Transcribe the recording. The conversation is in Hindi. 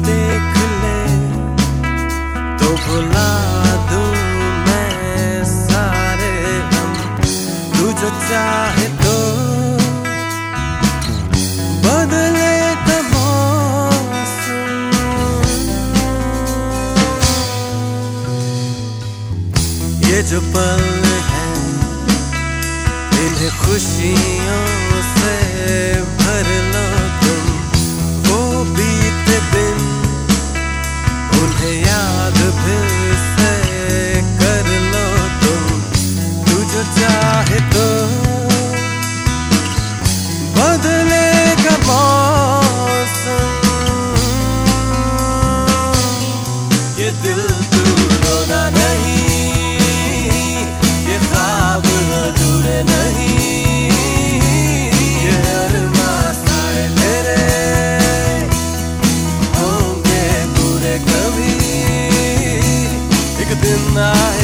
देख ले तो भुला दूं मैं सारे गम। तू जो चाहे तो बदलेगा मौसम। ये जो पल है इन्हें खुशियों से भर लो तुम। वो बीते दिन उन्हें याद फिर से कर लो तुम। तू जो चाहे तो बदलेगा मौसम। ये दिल तू रोना नहीं, ये ख्वाब अधूरे नहीं, ये अरमां सारे तेरे होंगे पूरे कभी। एक दिन आए